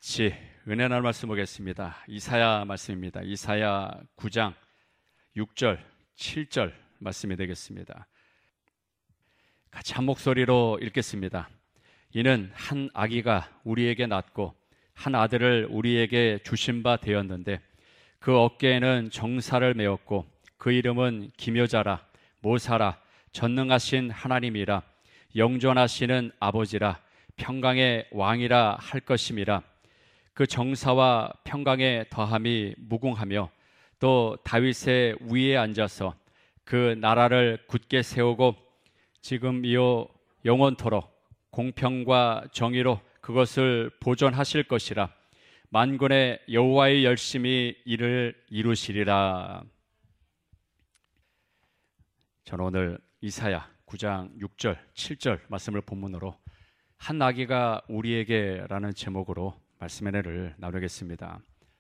같이 은혜 나눌 말씀 보겠습니다. 이사야 말씀입니다. 이사야 9장 6절, 7절 말씀이 되겠습니다. 같이 한 목소리로 읽겠습니다. 이는 한 아기가 우리에게 낳고 한 아들을 우리에게 주신 바 되었는데 그 어깨에는 정사를 메었고 그 이름은 기묘자라, 모사라, 전능하신 하나님이라, 영존하시는 아버지라, 평강의 왕이라 할 것임이라. 그 정사와 평강의 더함이 무궁하며 또 다윗의 위에 앉아서 그 나라를 굳게 세우고 지금이요 영원토록 공평과 정의로 그것을 보존하실 것이라. 만군의 여호와의 열심히 이를 이루시리라. 저는 오늘 이사야 9장 6절, 7절 말씀을 본문으로 한 아기가 우리에게라는 제목으로 말씀의 은혜를 나누겠습니다.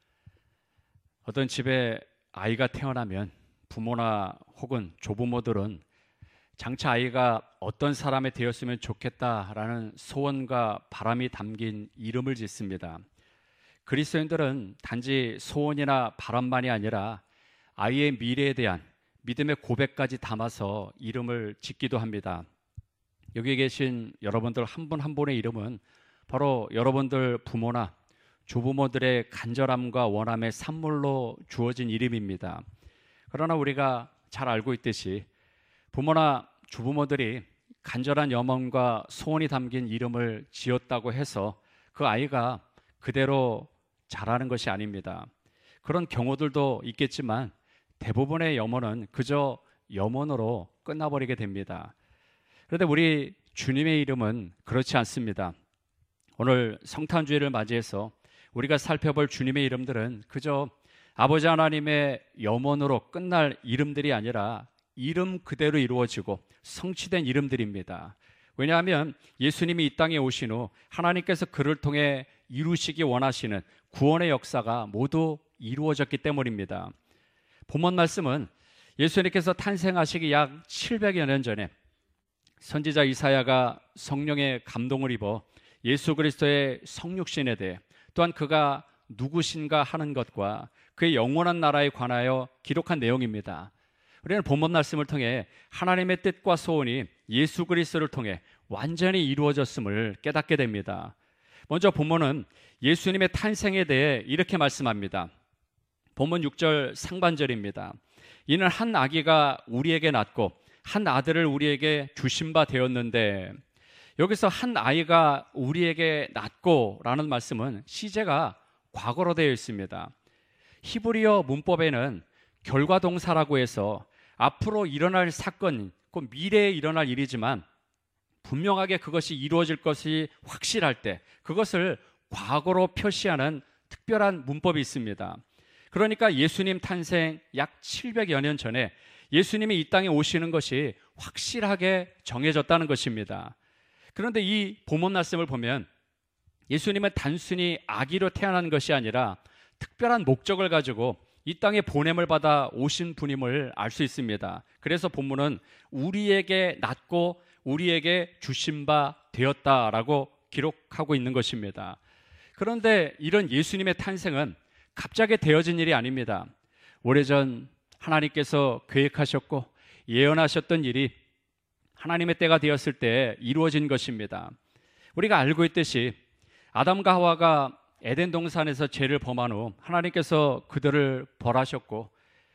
어떤 집에 아이가 태어나면 부모나 혹은 조부모들은 장차 아이가 어떤 사람이 되었으면 좋겠다라는 소원과 바람이 담긴 이름을 짓습니다. 그리스도인들은 단지 소원이나 바람만이 아니라 아이의 미래에 대한 믿음의 고백까지 담아서 이름을 짓기도 합니다. 여기 계신 여러분들 한 분 한 분의 이름은 바로 여러분들 부모나 조부모들의 간절함과 원함의 산물로 주어진 이름입니다. 그러나 우리가 잘 알고 있듯이 부모나 조부모들이 간절한 염원과 소원이 담긴 이름을 지었다고 해서 그 아이가 그대로 자라는 것이 아닙니다. 그런 경우들도 있겠지만 대부분의 염원은 그저 염원으로 끝나버리게 됩니다. 그런데 우리 주님의 이름은 그렇지 않습니다. 오늘 성탄주일을 맞이해서 우리가 살펴볼 주님의 이름들은 그저 아버지 하나님의 염원으로 끝날 이름들이 아니라 이름 그대로 이루어지고 성취된 이름들입니다. 왜냐하면 예수님이 이 땅에 오신 후 하나님께서 그를 통해 이루시기 원하시는 구원의 역사가 모두 이루어졌기 때문입니다. 본문 말씀은 예수님께서 탄생하시기 약 700여 년 전에 선지자 이사야가 성령의 감동을 입어 예수 그리스도의 성육신에 대해 또한 그가 누구신가 하는 것과 그의 영원한 나라에 관하여 기록한 내용입니다. 우리는 본문 말씀을 통해 하나님의 뜻과 소원이 예수 그리스도를 통해 완전히 이루어졌음을 깨닫게 됩니다. 먼저 본문은 예수님의 탄생에 대해 이렇게 말씀합니다. 본문 6절 상반절입니다. 이는 한 아기가 우리에게 낳고 한 아들을 우리에게 주신 바 되었는데, 여기서 한 아이가 우리에게 낳고 라는 말씀은 시제가 과거로 되어 있습니다. 히브리어 문법에는 결과동사라고 해서 앞으로 일어날 사건, 곧 미래에 일어날 일이지만 분명하게 그것이 이루어질 것이 확실할 때 그것을 과거로 표시하는 특별한 문법이 있습니다. 그러니까 예수님 탄생 약 700여 년 전에 예수님이 이 땅에 오시는 것이 확실하게 정해졌다는 것입니다. 그런데 이 본문 말씀을 보면 예수님은 단순히 아기로 태어난 것이 아니라 특별한 목적을 가지고 이 땅에 보냄을 받아 오신 분임을 알 수 있습니다. 그래서 본문은 우리에게 낳고 우리에게 주신 바 되었다라고 기록하고 있는 것입니다. 그런데 이런 예수님의 탄생은 갑자기 되어진 일이 아닙니다. 오래전 하나님께서 계획하셨고 예언하셨던 일이 하나님의 때가 되었을 때 이루어진 것입니다. 우리가 알고 있듯이 아담과 하와가 에덴 동산에서 죄를 범한 후 하나님께서 그들을 벌하셨고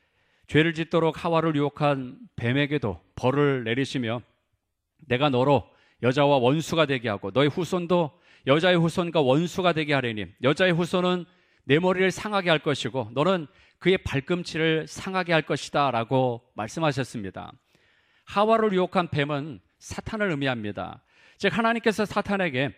죄를 짓도록 하와를 유혹한 뱀에게도 벌을 내리시며 내가 너로 여자와 원수가 되게 하고 너의 후손도 여자의 후손과 원수가 되게 하리니 여자의 후손은 내 머리를 상하게 할 것이고 너는 그의 발꿈치를 상하게 할 것이다 라고 말씀하셨습니다. 하와를 유혹한 뱀은 사탄을 의미합니다. 즉 하나님께서 사탄에게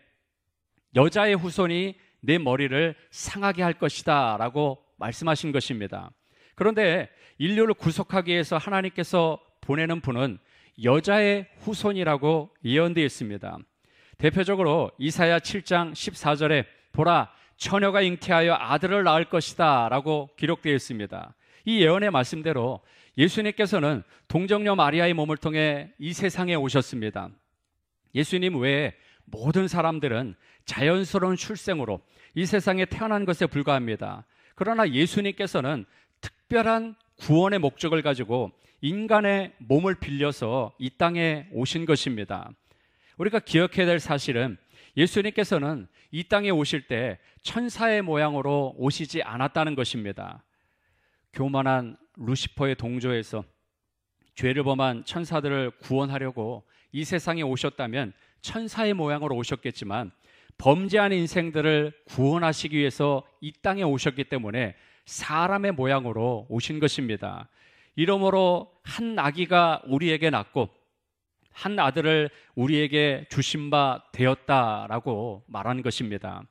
여자의 후손이 내 머리를 상하게 할 것이다 라고 말씀하신 것입니다. 그런데 인류를 구속하기 위해서 하나님께서 보내는 분은 여자의 후손이라고 예언되어 있습니다. 대표적으로 이사야 7장 14절에 보라 처녀가 잉태하여 아들을 낳을 것이다 라고 기록되어 있습니다. 이 예언의 말씀대로 예수님께서는 동정녀 마리아의 몸을 통해 이 세상에 오셨습니다. 예수님 외에 모든 사람들은 자연스러운 출생으로 이 세상에 태어난 것에 불과합니다. 그러나 예수님께서는 특별한 구원의 목적을 가지고 인간의 몸을 빌려서 이 땅에 오신 것입니다. 우리가 기억해야 될 사실은 예수님께서는 이 땅에 오실 때 천사의 모양으로 오시지 않았다는 것입니다. 교만한 루시퍼의 동조에서 죄를 범한 천사들을 구원하려고 이 세상에 오셨다면 천사의 모양으로 오셨겠지만 범죄한 인생들을 구원하시기 위해서 이 땅에 오셨기 때문에 사람의 모양으로 오신 것입니다. 이러므로 한 아기가 우리에게 낳고 한 아들을 우리에게 주신 바 되었다라고 말하는 것입니다.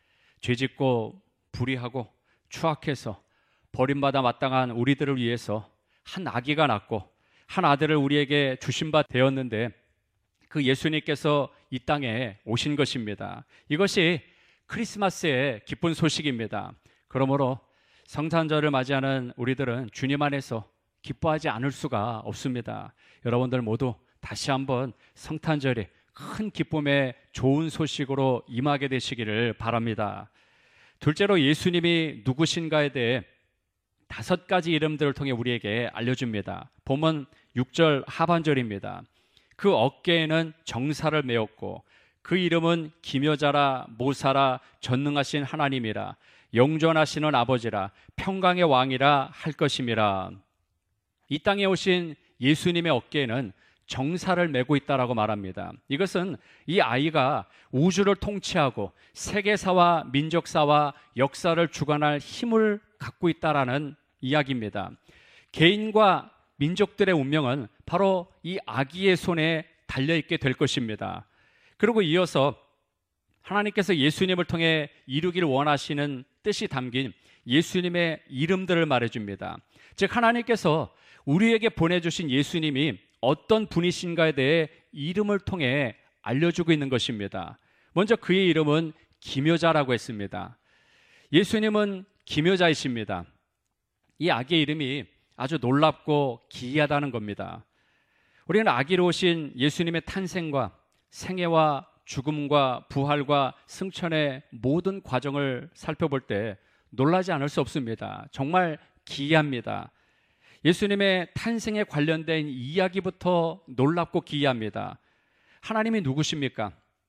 죄짓고 불의하고 추악해서 버림받아 마땅한 우리들을 위해서 한 아기가 낳고 한 아들을 우리에게 주신 바 되었는데 그 예수님께서 이 땅에 오신 것입니다. 이것이 크리스마스의 기쁜 소식입니다. 그러므로 성탄절을 맞이하는 우리들은 주님 안에서 기뻐하지 않을 수가 없습니다. 여러분들 모두 다시 한번 성탄절이 큰 기쁨의 좋은 소식으로 임하게 되시기를 바랍니다. 둘째로 예수님이 누구신가에 대해 5가지 이름들을 통해 우리에게 알려줍니다. 본문 6절 하반절입니다. 그 어깨에는 정사를 메었고 그 이름은 기묘자라 모사라 전능하신 하나님이라 영존하시는 아버지라 평강의 왕이라 할 것임이라. 이 땅에 오신 예수님의 어깨에는 정사를 메고 있다라고 말합니다. 이것은 이 아이가 우주를 통치하고 세계사와 민족사와 역사를 주관할 힘을 갖고 있다라는 이야기입니다. 개인과 민족들의 운명은 바로 이 아기의 손에 달려있게 될 것입니다. 그리고 이어서 하나님께서 예수님을 통해 이루기를 원하시는 뜻이 담긴 예수님의 이름들을 말해줍니다. 즉 하나님께서 우리에게 보내주신 예수님이 어떤 분이신가에 대해 이름을 통해 알려주고 있는 것입니다. 먼저 그의 이름은 기묘자라고 했습니다. 예수님은 기묘자이십니다. 이 아기의 이름이 아주 놀랍고 기이하다는 겁니다. 우리는 아기로 오신 예수님의 탄생과 생애와 죽음과 부활과 승천의 모든 과정을 살펴볼 때 놀라지 않을 수 없습니다. 정말 기이합니다. 예수님의 탄생에 관련된 이야기부터 놀랍고 기이합니다. 하나님이 누구십니까?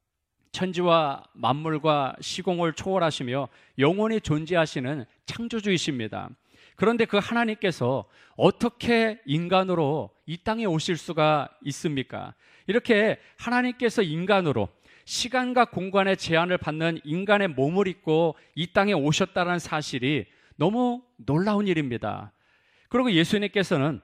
천지와 만물과 시공을 초월하시며 영원히 존재하시는 창조주이십니다. 그런데 그 하나님께서 어떻게 인간으로 이 땅에 오실 수가 있습니까? 이렇게 하나님께서 인간으로 시간과 공간의 제한을 받는 인간의 몸을 입고 이 땅에 오셨다는 사실이 너무 놀라운 일입니다. 그리고 예수님께서는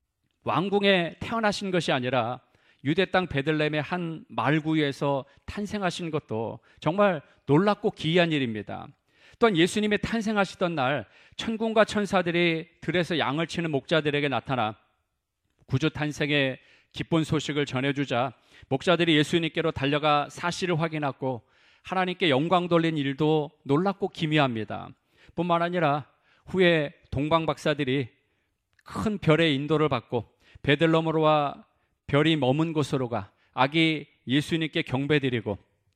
왕궁에 태어나신 것이 아니라 유대 땅 베들레헴의 한 말구유에서 탄생하신 것도 정말 놀랍고 기이한 일입니다. 또한 예수님이 탄생하시던 날 천군과 천사들이 들에서 양을 치는 목자들에게 나타나 구주 탄생의 기쁜 소식을 전해주자 목자들이 예수님께로 달려가 사실을 확인하고 하나님께 영광 돌린 일도 놀랍고 기묘합니다. 뿐만 아니라 후에 동방 박사들이 큰 별의 인도를 받고 베들레헴으로와 별이 머문 곳으로 가 아기 예수님께 경배드리고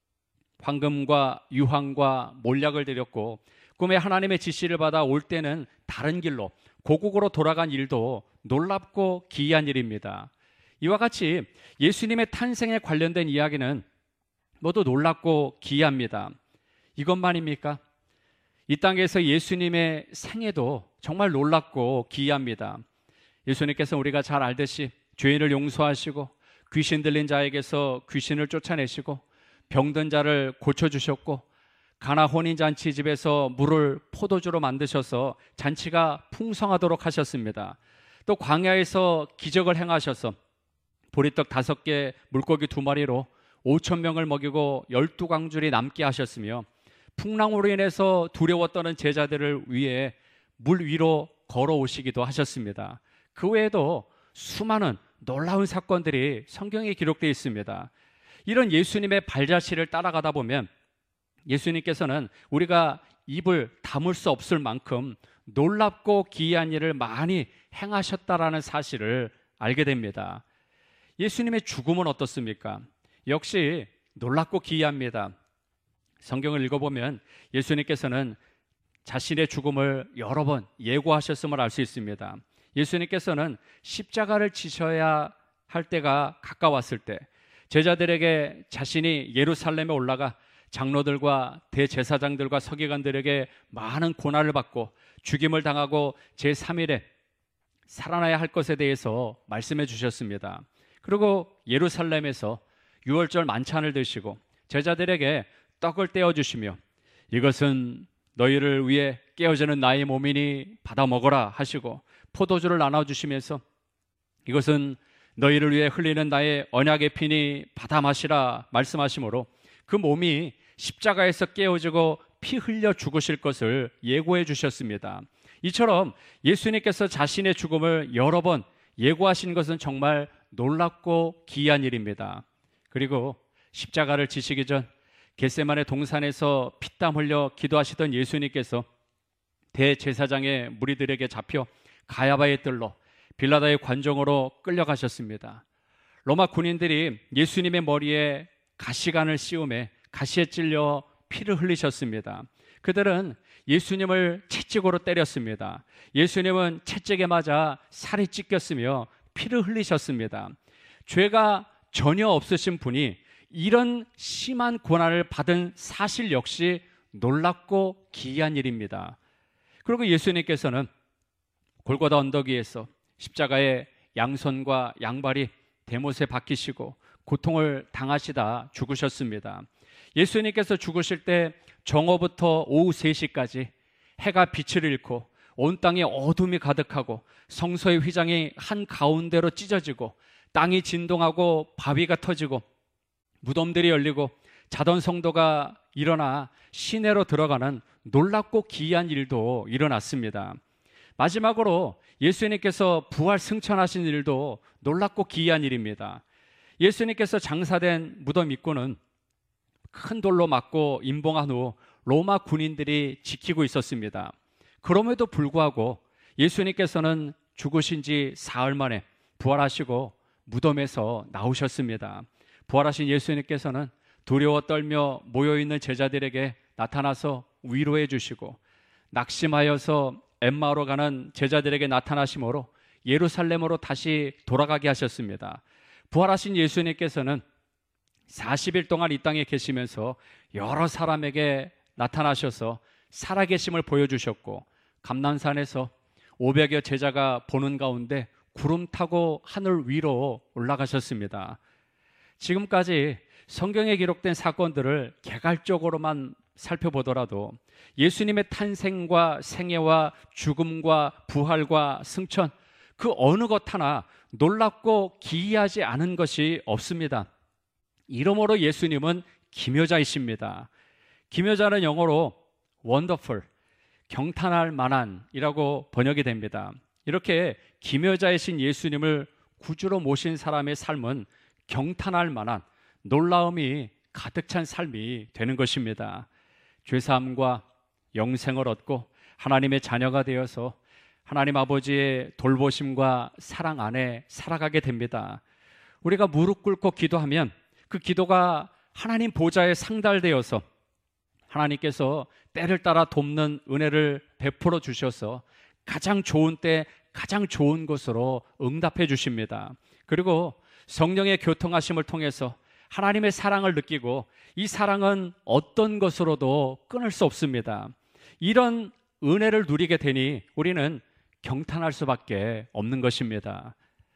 황금과 유황과 몰약을 드렸고 꿈에 하나님의 지시를 받아 올 때는 다른 길로 고국으로 돌아간 일도 놀랍고 기이한 일입니다. 이와 같이 예수님의 탄생에 관련된 이야기는 모두 놀랍고 기이합니다. 이것만입니까? 이 땅에서 예수님의 생애도 정말 놀랍고 기이합니다. 예수님께서 우리가 잘 알듯이 죄인을 용서하시고 귀신 들린 자에게서 귀신을 쫓아내시고 병든 자를 고쳐주셨고 가나 혼인잔치 집에서 물을 포도주로 만드셔서 잔치가 풍성하도록 하셨습니다. 또 광야에서 기적을 행하셔서 보리떡 5개 물고기 2마리로 5,000명을 먹이고 12광줄이 남게 하셨으며 풍랑으로 인해서 두려워 떠는 제자들을 위해 물 위로 걸어오시기도 하셨습니다. 그 외에도 수많은 놀라운 사건들이 성경에 기록되어 있습니다. 이런 예수님의 발자취를 따라가다 보면 예수님께서는 우리가 입을 다물 수 없을 만큼 놀랍고 기이한 일을 많이 행하셨다라는 사실을 알게 됩니다. 예수님의 죽음은 어떻습니까? 역시 놀랍고 기이합니다. 성경을 읽어보면 예수님께서는 자신의 죽음을 여러 번 예고하셨음을 알 수 있습니다. 예수님께서는 십자가를 지셔야 할 때가 가까웠을 때 제자들에게 자신이 예루살렘에 올라가 장로들과 대제사장들과 서기관들에게 많은 고난을 받고 죽임을 당하고 제3일에 살아나야 할 것에 대해서 말씀해 주셨습니다. 그리고 예루살렘에서 유월절 만찬을 드시고 제자들에게 떡을 떼어주시며 이것은 너희를 위해 깨어지는 나의 몸이니 받아 먹어라 하시고 포도주를 나눠주시면서 이것은 너희를 위해 흘리는 나의 언약의 피니 받아 마시라 말씀하시므로 그 몸이 십자가에서 깨어지고 피 흘려 죽으실 것을 예고해 주셨습니다. 이처럼 예수님께서 자신의 죽음을 여러 번 예고하신 것은 정말 놀랍고 기이한 일입니다. 그리고 십자가를 지시기 전 겟세마네 동산에서 피땀 흘려 기도하시던 예수님께서 대제사장의 무리들에게 잡혀 가야바의 뜰로 빌라다의 관정으로 끌려가셨습니다. 로마 군인들이 예수님의 머리에 가시관을 씌우매 가시에 찔려 피를 흘리셨습니다. 그들은 예수님을 채찍으로 때렸습니다. 예수님은 채찍에 맞아 살이 찢겼으며 피를 흘리셨습니다. 죄가 전혀 없으신 분이 이런 심한 고난을 받은 사실 역시 놀랍고 기이한 일입니다. 그리고 예수님께서는 골고다 언덕 위에서 십자가의 양손과 양발이 대못에 박히시고 고통을 당하시다 죽으셨습니다. 예수님께서 죽으실 때 정오부터 오후 3시까지 해가 빛을 잃고 온 땅에 어둠이 가득하고 성소의 휘장이 한가운데로 찢어지고 땅이 진동하고 바위가 터지고 무덤들이 열리고 자던 성도가 일어나 시내로 들어가는 놀랍고 기이한 일도 일어났습니다. 마지막으로 예수님께서 부활 승천하신 일도 놀랍고 기이한 일입니다. 예수님께서 장사된 무덤 입구는 큰 돌로 막고 임봉한 후 로마 군인들이 지키고 있었습니다. 그럼에도 불구하고 예수님께서는 죽으신 지 사흘 만에 부활하시고 무덤에서 나오셨습니다. 부활하신 예수님께서는 두려워 떨며 모여있는 제자들에게 나타나서 위로해 주시고 낙심하여서 엠마오로 가는 제자들에게 나타나심으로 예루살렘으로 다시 돌아가게 하셨습니다. 부활하신 예수님께서는 40일 동안 이 땅에 계시면서 여러 사람에게 나타나셔서 살아계심을 보여주셨고 감람산에서 500여 제자가 보는 가운데 구름 타고 하늘 위로 올라가셨습니다. 지금까지 성경에 기록된 사건들을 개괄적으로만 살펴보더라도 예수님의 탄생과 생애와 죽음과 부활과 승천 그 어느 것 하나 놀랍고 기이하지 않은 것이 없습니다. 이러므로 예수님은 기묘자이십니다. 기묘자는 영어로 wonderful, 경탄할 만한이라고 번역이 됩니다. 이렇게 기묘자이신 예수님을 구주로 모신 사람의 삶은 경탄할 만한 놀라움이 가득 찬 삶이 되는 것입니다. 죄사함과 영생을 얻고 하나님의 자녀가 되어서 하나님 아버지의 돌보심과 사랑 안에 살아가게 됩니다. 우리가 무릎 꿇고 기도하면 그 기도가 하나님 보좌에 상달되어서 하나님께서 때를 따라 돕는 은혜를 베풀어 주셔서 가장 좋은 때 가장 좋은 것으로 응답해 주십니다. 그리고 성령의 교통하심을 통해서 하나님의 사랑을 느끼고 이 사랑은 어떤 것으로도 끊을 수 없습니다. 이런 은혜를 누리게 되니 우리는 경탄할 수밖에 없는 것입니다.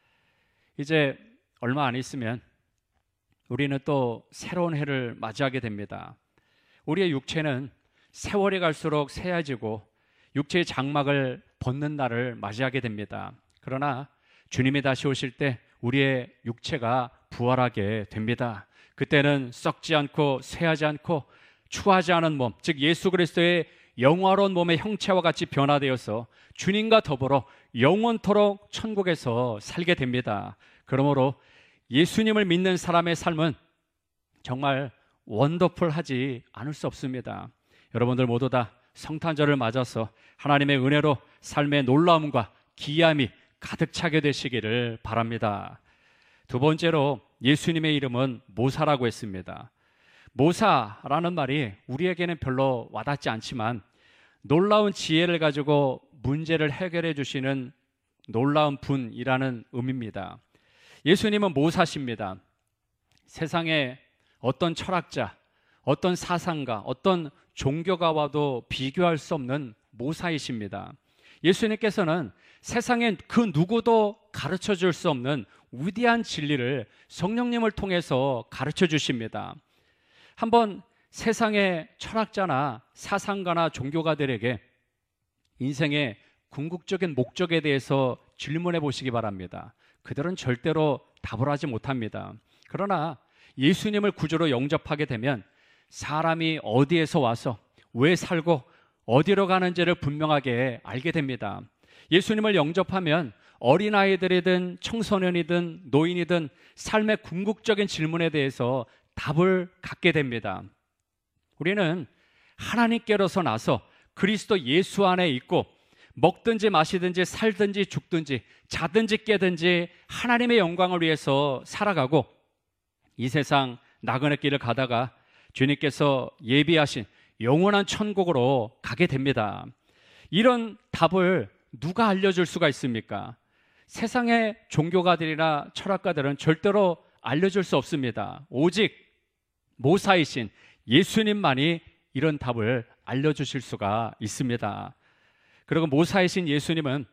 이제 얼마 안 있으면 우리는 또 새로운 해를 맞이하게 됩니다. 우리의 육체는 세월이 갈수록 새해지고 육체의 장막을 벗는 날을 맞이하게 됩니다. 그러나 주님이 다시 오실 때 우리의 육체가 부활하게 됩니다. 그때는 썩지 않고 쇠하지 않고 추하지 않은 몸, 즉 예수 그리스도의 영화로운 몸의 형체와 같이 변화되어서 주님과 더불어 영원토록 천국에서 살게 됩니다. 그러므로 예수님을 믿는 사람의 삶은 정말 원더풀하지 않을 수 없습니다. 여러분들 모두 다 성탄절을 맞아서 하나님의 은혜로 삶의 놀라움과 기이함이 가득 차게 되시기를 바랍니다. 두 번째로 예수님의 이름은 모사라고 했습니다. 모사라는 말이 우리에게는 별로 와닿지 않지만 놀라운 지혜를 가지고 문제를 해결해 주시는 놀라운 분이라는 의미입니다. 예수님은 모사십니다. 세상에 어떤 철학자, 어떤 사상가, 어떤 종교가와도 비교할 수 없는 모사이십니다. 예수님께서는 세상에 그 누구도 가르쳐 줄 수 없는 위대한 진리를 성령님을 통해서 가르쳐 주십니다. 한번 세상의 철학자나 사상가나 종교가들에게 인생의 궁극적인 목적에 대해서 질문해 보시기 바랍니다. 그들은 절대로 답을 하지 못합니다. 그러나 예수님을 구주로 영접하게 되면 사람이 어디에서 와서 왜 살고 어디로 가는지를 분명하게 알게 됩니다. 예수님을 영접하면 어린아이들이든 청소년이든 노인이든 삶의 궁극적인 질문에 대해서 답을 갖게 됩니다. 우리는 하나님께로서 나서 그리스도 예수 안에 있고 먹든지 마시든지 살든지 죽든지 자든지 깨든지 하나님의 영광을 위해서 살아가고 이 세상 나그네 길을 가다가 주님께서 예비하신 영원한 천국으로 가게 됩니다. 이런 답을 누가 알려줄 수가 있습니까? 세상의 종교가들이나 철학가들은 절대로 알려줄 수 없습니다. 오직 모사이신 예수님만이 이런 답을 알려주실 수가 있습니다. 그리고 모사이신 예수님은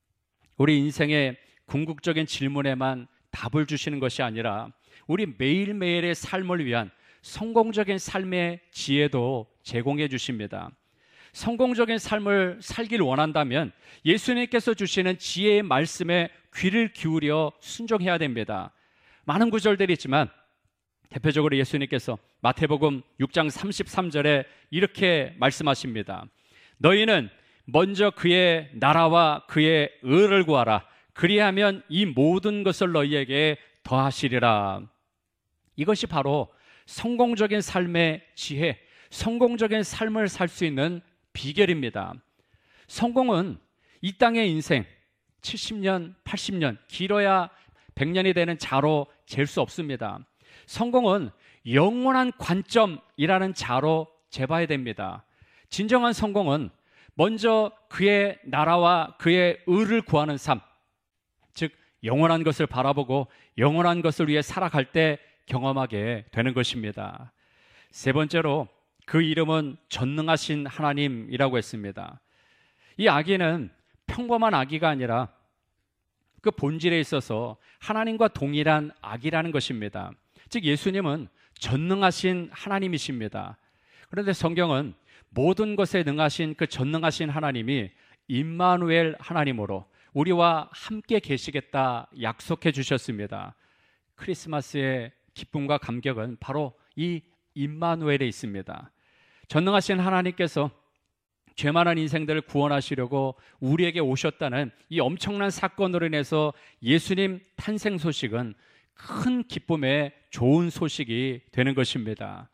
우리 인생의 궁극적인 질문에만 답을 주시는 것이 아니라 우리 매일매일의 삶을 위한 성공적인 삶의 지혜도 제공해 주십니다. 성공적인 삶을 살길 원한다면 예수님께서 주시는 지혜의 말씀에 귀를 기울여 순종해야 됩니다. 많은 구절들이 있지만 대표적으로 예수님께서 마태복음 6장 33절에 이렇게 말씀하십니다. 너희는 먼저 그의 나라와 그의 의를 구하라. 그리하면 이 모든 것을 너희에게 더하시리라. 이것이 바로 성공적인 삶의 지혜, 성공적인 삶을 살 수 있는 비결입니다. 성공은 이 땅의 인생 70년, 80년, 길어야 100년이 되는 자로 잴 수 없습니다. 성공은 영원한 관점이라는 자로 재봐야 됩니다. 진정한 성공은 먼저 그의 나라와 그의 의를 구하는 삶, 즉 영원한 것을 바라보고 영원한 것을 위해 살아갈 때 경험하게 되는 것입니다. 세 번째로 그 이름은 전능하신 하나님이라고 했습니다. 이 아기는 평범한 아기가 아니라 그 본질에 있어서 하나님과 동일한 아기라는 것입니다. 즉 예수님은 전능하신 하나님이십니다. 그런데 성경은 모든 것에 능하신 그 전능하신 하나님이 임마누엘 하나님으로 우리와 함께 계시겠다 약속해 주셨습니다. 크리스마스의 기쁨과 감격은 바로 이 임마누엘에 있습니다. 전능하신 하나님께서 죄 많은 인생들을 구원하시려고 우리에게 오셨다는 이 엄청난 사건으로 인해서 예수님 탄생 소식은 큰 기쁨의 좋은 소식이 되는 것입니다.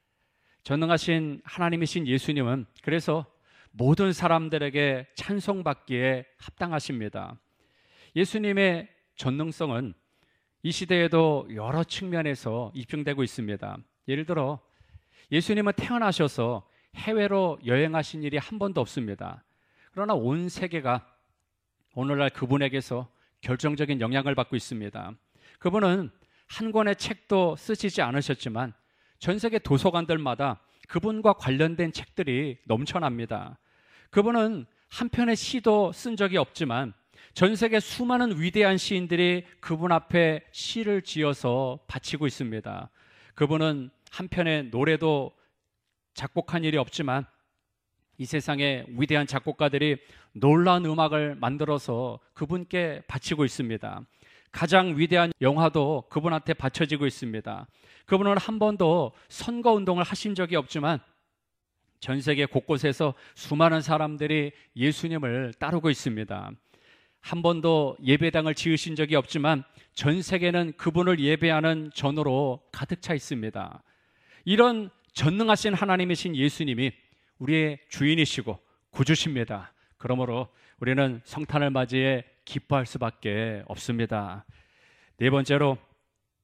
전능하신 하나님이신 예수님은 그래서 모든 사람들에게 찬송받기에 합당하십니다. 예수님의 전능성은 이 시대에도 여러 측면에서 입증되고 있습니다. 예를 들어 예수님은 태어나셔서 해외로 여행하신 일이 한 번도 없습니다. 그러나 온 세계가 오늘날 그분에게서 결정적인 영향을 받고 있습니다. 그분은 한 권의 책도 쓰시지 않으셨지만 전 세계 도서관들마다 그분과 관련된 책들이 넘쳐납니다. 그분은 한 편의 시도 쓴 적이 없지만 전 세계 수많은 위대한 시인들이 그분 앞에 시를 지어서 바치고 있습니다. 그분은 한 편의 노래도 작곡한 일이 없지만 이 세상의 위대한 작곡가들이 놀라운 음악을 만들어서 그분께 바치고 있습니다. 가장 위대한 영화도 그분한테 바쳐지고 있습니다. 그분은 한 번도 선거운동을 하신 적이 없지만 전 세계 곳곳에서 수많은 사람들이 예수님을 따르고 있습니다. 한 번도 예배당을 지으신 적이 없지만 전 세계는 그분을 예배하는 전으로 가득 차 있습니다. 이런 전능하신 하나님이신 예수님이 우리의 주인이시고 구주십니다. 그러므로 우리는 성탄을 맞이해 기뻐할 수밖에 없습니다. 네 번째로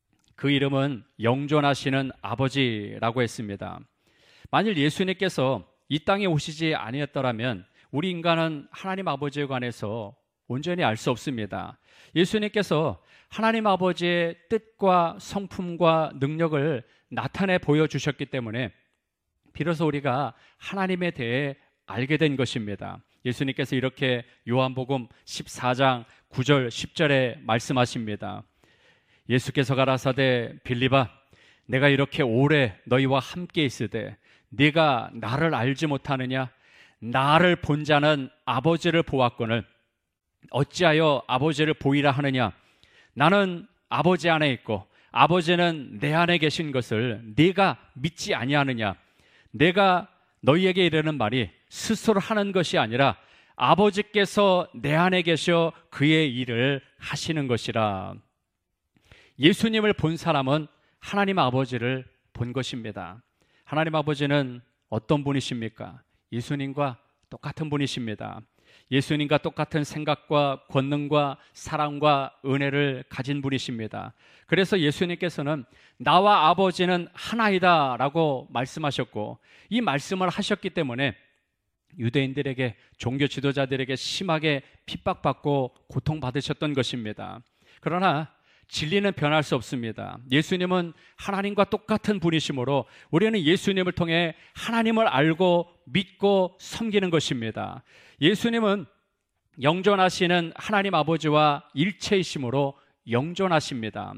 그 이름은 영존하시는 아버지라고 했습니다. 만일 예수님께서 이 땅에 오시지 아니었더라면 우리 인간은 하나님 아버지에 관해서 온전히 알 수 없습니다. 예수님께서 하나님 아버지의 뜻과 성품과 능력을 나타내 보여주셨기 때문에 비로소 우리가 하나님에 대해 알게 된 것입니다. 예수님께서 이렇게 요한복음 14장 9절 10절에 말씀하십니다. 예수께서 가라사대 빌립아, 내가 이렇게 오래 너희와 함께 있으되 네가 나를 알지 못하느냐? 나를 본 자는 아버지를 보았거늘 어찌하여 아버지를 보이라 하느냐? 나는 아버지 안에 있고 아버지는 내 안에 계신 것을 네가 믿지 아니하느냐? 내가 너희에게 이르는 말이 스스로 하는 것이 아니라 아버지께서 내 안에 계셔 그의 일을 하시는 것이라. 예수님을 본 사람은 하나님 아버지를 본 것입니다. 하나님 아버지는 어떤 분이십니까? 예수님과 똑같은 분이십니다. 예수님과 똑같은 생각과 권능과 사랑과 은혜를 가진 분이십니다. 그래서 예수님께서는 나와 아버지는 하나이다 라고 말씀하셨고, 이 말씀을 하셨기 때문에 유대인들에게, 종교 지도자들에게 심하게 핍박받고 고통받으셨던 것입니다. 그러나 진리는 변할 수 없습니다. 예수님은 하나님과 똑같은 분이시므로 우리는 예수님을 통해 하나님을 알고 믿고 섬기는 것입니다. 예수님은 영존하시는 하나님 아버지와 일체이시므로 영존하십니다.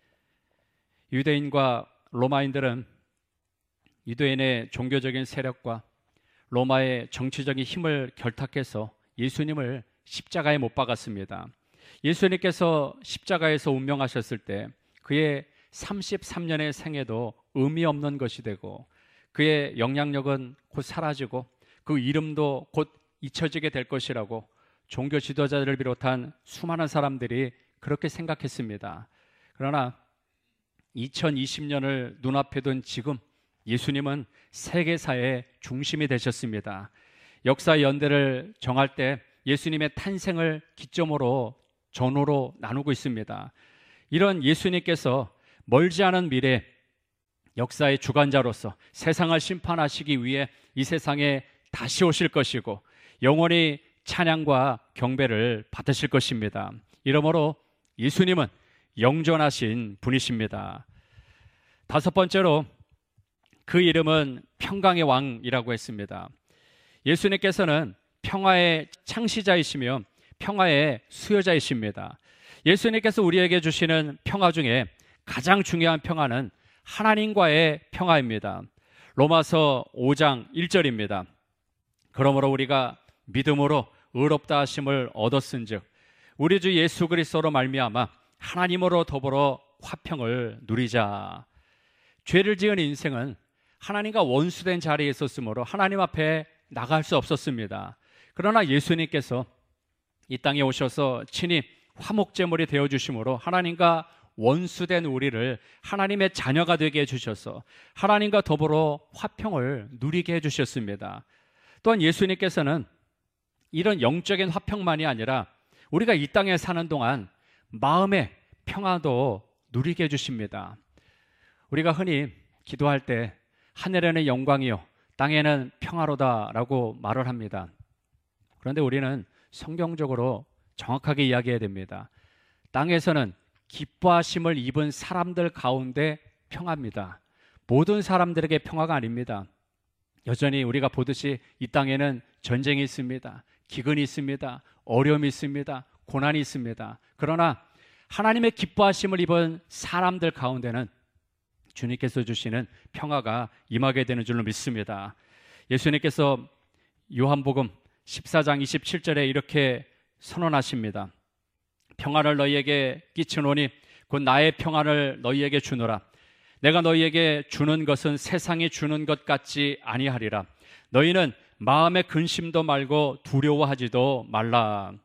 유대인과 로마인들은 유대인의 종교적인 세력과 로마의 정치적인 힘을 결탁해서 예수님을 십자가에 못 박았습니다. 예수님께서 십자가에서 운명하셨을 때 그의 33년의 생애도 의미 없는 것이 되고 그의 영향력은 곧 사라지고 그 이름도 곧 잊혀지게 될 것이라고 종교 지도자들을 비롯한 수많은 사람들이 그렇게 생각했습니다. 그러나 2020년을 눈앞에 둔 지금 예수님은 세계사의 중심이 되셨습니다. 역사 연대를 정할 때 예수님의 탄생을 기점으로 전후로 나누고 있습니다. 이런 예수님께서 멀지 않은 미래 역사의 주관자로서 세상을 심판하시기 위해 이 세상에 다시 오실 것이고 영원히 찬양과 경배를 받으실 것입니다. 이러므로 예수님은 영존하신 분이십니다. 다섯 번째로 그 이름은 평강의 왕이라고 했습니다. 예수님께서는 평화의 창시자이시며 평화의 수요자이십니다. 예수님께서 우리에게 주시는 평화 중에 가장 중요한 평화는 하나님과의 평화입니다. 로마서 5장 1절입니다. 그러므로 우리가 믿음으로 의롭다 하심을 얻었은즉 우리 주 예수 그리스도로 말미암아 하나님으로 더불어 화평을 누리자. 죄를 지은 인생은 하나님과 원수된 자리에 있었으므로 하나님 앞에 나갈 수 없었습니다. 그러나 예수님께서 이 땅에 오셔서 친히 화목제물이 되어주심으로 하나님과 원수된 우리를 하나님의 자녀가 되게 해주셔서 하나님과 더불어 화평을 누리게 해주셨습니다. 또한 예수님께서는 이런 영적인 화평만이 아니라 우리가 이 땅에 사는 동안 마음의 평화도 누리게 해주십니다. 우리가 흔히 기도할 때 하늘에는 영광이요 땅에는 평화로다라고 말을 합니다. 그런데 우리는 성경적으로 정확하게 이야기해야 됩니다. 땅에서는 기뻐하심을 입은 사람들 가운데 평화입니다. 모든 사람들에게 평화가 아닙니다. 여전히 우리가 보듯이 이 땅에는 전쟁이 있습니다. 기근이 있습니다. 어려움이 있습니다. 고난이 있습니다. 그러나 하나님의 기뻐하심을 입은 사람들 가운데는 주님께서 주시는 평화가 임하게 되는 줄로 믿습니다. 예수님께서 요한복음 14장 27절에 이렇게 선언하십니다. 평화를 너희에게 끼치노니 곧 나의 평화를 너희에게 주노라. 내가 너희에게 주는 것은 세상이 주는 것 같지 아니하리라. 너희는 마음의 근심도 말고 두려워하지도 말라.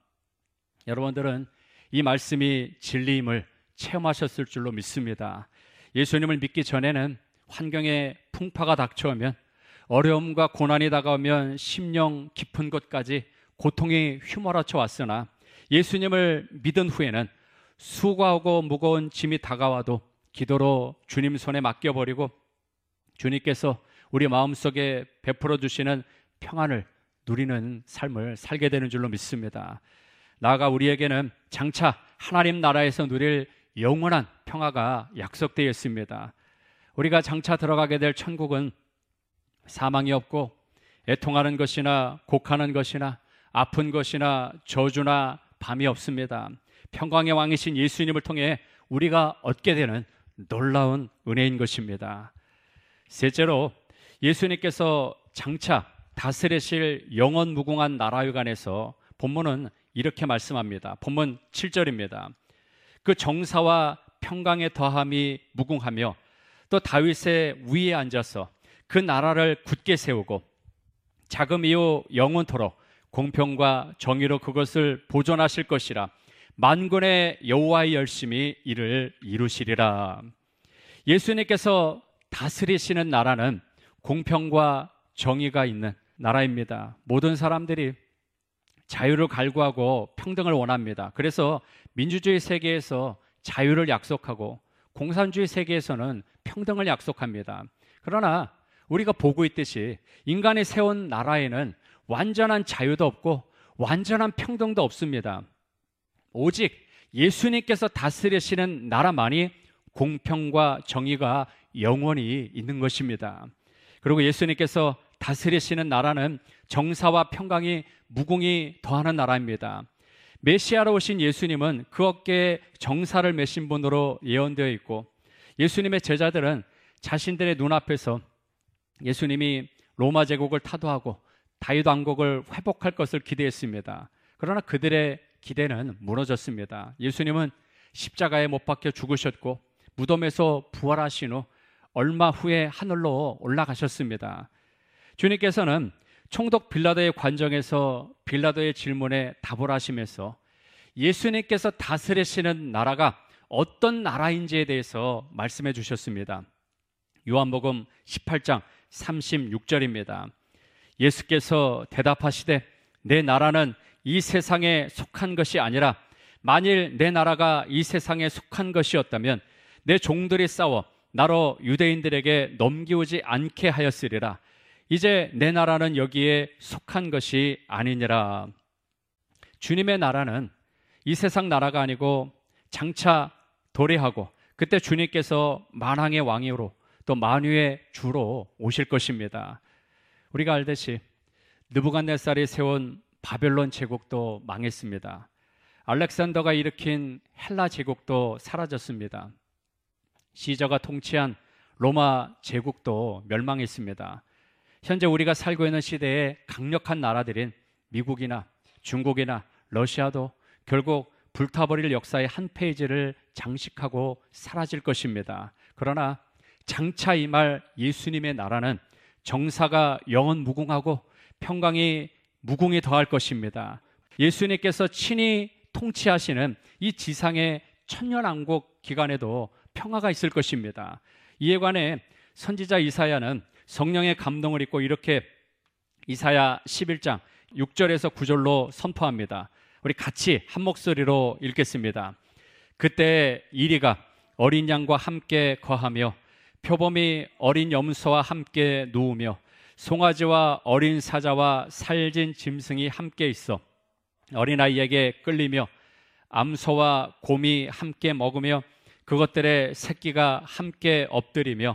여러분들은 이 말씀이 진리임을 체험하셨을 줄로 믿습니다. 예수님을 믿기 전에는 환경에 풍파가 닥쳐오면, 어려움과 고난이 다가오면 심령 깊은 곳까지 고통이 휘몰아쳐 왔으나 예수님을 믿은 후에는 수고하고 무거운 짐이 다가와도 기도로 주님 손에 맡겨버리고 주님께서 우리 마음속에 베풀어 주시는 평안을 누리는 삶을 살게 되는 줄로 믿습니다. 나아가 우리에게는 장차 하나님 나라에서 누릴 영원한 평화가 약속되어 있습니다. 우리가 장차 들어가게 될 천국은 사망이 없고 애통하는 것이나 곡하는 것이나 아픈 것이나 저주나 밤이 없습니다. 평강의 왕이신 예수님을 통해 우리가 얻게 되는 놀라운 은혜인 것입니다. 셋째로, 예수님께서 장차 다스리실 영원 무궁한 나라에 관해서 본문은 이렇게 말씀합니다. 본문 7절입니다. 그 정사와 평강의 더함이 무궁하며 또 다윗의 위에 앉아서 그 나라를 굳게 세우고 자금이요 영원토록 공평과 정의로 그것을 보존하실 것이라. 만군의 여호와의 열심히 이를 이루시리라. 예수님께서 다스리시는 나라는 공평과 정의가 있는 나라입니다. 모든 사람들이 자유를 갈구하고 평등을 원합니다. 그래서 민주주의 세계에서 자유를 약속하고 공산주의 세계에서는 평등을 약속합니다. 그러나 우리가 보고 있듯이 인간이 세운 나라에는 완전한 자유도 없고 완전한 평등도 없습니다. 오직 예수님께서 다스리시는 나라만이 공평과 정의가 영원히 있는 것입니다. 그리고 예수님께서 다스리시는 나라는 정사와 평강이 무궁히 더하는 나라입니다. 메시아로 오신 예수님은 그 어깨에 정사를 메신 분으로 예언되어 있고, 예수님의 제자들은 자신들의 눈앞에서 예수님이 로마 제국을 타도하고 다윗 왕국을 회복할 것을 기대했습니다. 그러나 그들의 기대는 무너졌습니다. 예수님은 십자가에 못 박혀 죽으셨고 무덤에서 부활하신 후 얼마 후에 하늘로 올라가셨습니다. 주님께서는 총독 빌라도의 관정에서 빌라도의 질문에 답을 하시면서 예수님께서 다스리시는 나라가 어떤 나라인지에 대해서 말씀해 주셨습니다. 요한복음 18장 36절입니다. 예수께서 대답하시되 내 나라는 이 세상에 속한 것이 아니라 만일 내 나라가 이 세상에 속한 것이었다면 내 종들이 싸워 나로 유대인들에게 넘기오지 않게 하였으리라. 이제 내 나라는 여기에 속한 것이 아니니라. 주님의 나라는 이 세상 나라가 아니고 장차 도래하고 그때 주님께서 만왕의 왕으로 또 만유의 주로 오실 것입니다. 우리가 알듯이 느부갓네살이 세운 바벨론 제국도 망했습니다. 알렉산더가 일으킨 헬라 제국도 사라졌습니다. 시저가 통치한 로마 제국도 멸망했습니다. 현재 우리가 살고 있는 시대에 강력한 나라들인 미국이나 중국이나 러시아도 결국 불타버릴 역사의 한 페이지를 장식하고 사라질 것입니다. 그러나 장차 임할 예수님의 나라는 정사가 영원 무궁하고 평강이 무궁히 더할 것입니다. 예수님께서 친히 통치하시는 이 지상의 천년왕국 기간에도 평화가 있을 것입니다. 이에 관해 선지자 이사야는 성령의 감동을 입고 이렇게 이사야 11장 6절에서 9절로 선포합니다. 우리 같이 한 목소리로 읽겠습니다. 그때 이리가 어린 양과 함께 거하며 표범이 어린 염소와 함께 누우며 송아지와 어린 사자와 살진 짐승이 함께 있어 어린아이에게 끌리며 암소와 곰이 함께 먹으며 그것들의 새끼가 함께 엎드리며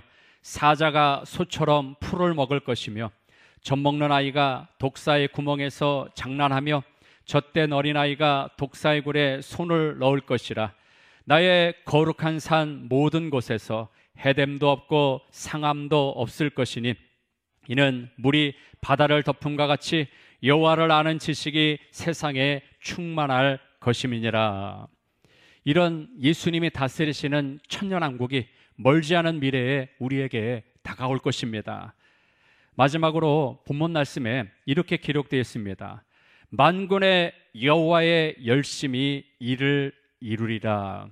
사자가 소처럼 풀을 먹을 것이며 젖먹는 아이가 독사의 구멍에서 장난하며 젖된 어린아이가 독사의 굴에 손을 넣을 것이라. 나의 거룩한 산 모든 곳에서 해됨도 없고 상함도 없을 것이니 이는 물이 바다를 덮음과 같이 여호와를 아는 지식이 세상에 충만할 것임이니라. 이런 예수님이 다스리시는 천년왕국이 멀지 않은 미래에 우리에게 다가올 것입니다. 마지막으로 본문 말씀에 이렇게 기록되어 있습니다. 만군의 여호와의 열심히 이를 이루리라.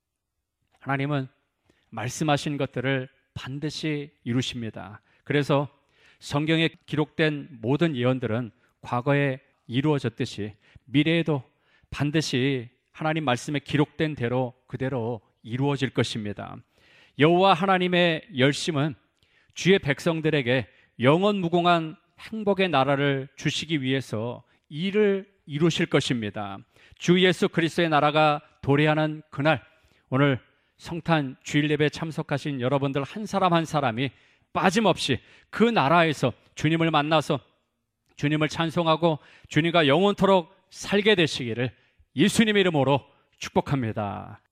하나님은 말씀하신 것들을 반드시 이루십니다. 그래서 성경에 기록된 모든 예언들은 과거에 이루어졌듯이 미래에도 반드시 하나님 말씀에 기록된 대로 그대로 이루어질 것입니다. 여호와 하나님의 열심은 주의 백성들에게 영원 무궁한 행복의 나라를 주시기 위해서 일을 이루실 것입니다. 주 예수 그리스도의 나라가 도래하는 그날, 오늘 성탄 주일 예배에 참석하신 여러분들 한 사람 한 사람이 빠짐없이 그 나라에서 주님을 만나서 주님을 찬송하고 주님과 영원토록 살게 되시기를 예수님의 이름으로 축복합니다.